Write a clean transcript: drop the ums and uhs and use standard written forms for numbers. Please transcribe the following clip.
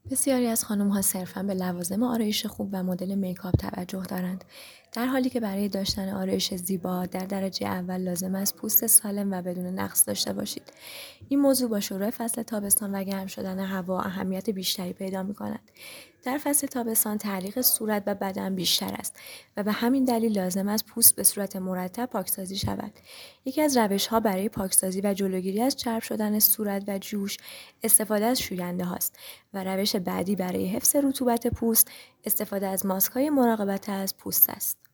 بسیاری از خانم‌ها صرفاً به لوازم آرایش خوب و مدل میکاپ توجه دارند، در حالی که برای داشتن آرایش زیبا در درجه اول لازم است پوست سالم و بدون نقص داشته باشید. این موضوع با شروع فصل تابستان و گرم شدن هوا اهمیت بیشتری پیدا می‌کند. در فصل تابستان تعلیق صورت و بدن بیشتر است و به همین دلیل لازم است پوست به صورت مرتب پاکسازی شود. یکی از روش‌ها برای پاکسازی و جلوگیری از چرب شدن صورت و جوش استفاده از شوینده هاست و روش بعدی برای حفظ رطوبت پوست استفاده از ماسک‌های مراقبت از پوست است.